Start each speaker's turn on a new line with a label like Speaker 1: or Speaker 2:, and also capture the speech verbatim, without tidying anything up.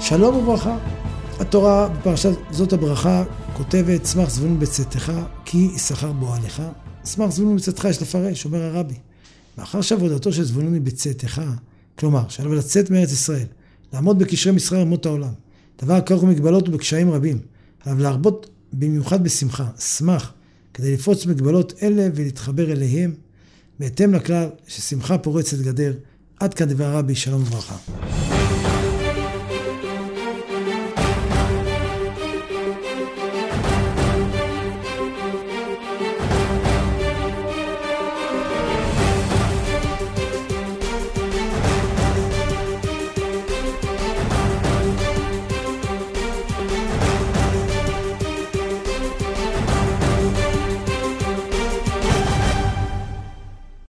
Speaker 1: שלום וברכה. התורה בפרשת זאת הברכה כותבת, שמח זבולון בצאתך כי יששכר בועלך. שמח זבולון בצאתך יש לפרש, אומר הרבי. מאחר שעבודתו של זבולון היא בצאתך, כלומר שעליו לצאת מארץ ישראל, לעמוד בקשרי מסחר אמות העולם, דבר כרוך במגבלות ובקשיים רבים, עליו להרבות במיוחד בשמחה, שמח, כדי לפרוץ מגבלות אלה ולהתחבר אליהם, בהתאם לכלל ששמחה פורצת גדר. עד כאן דבר הרבי, שלום וברכה.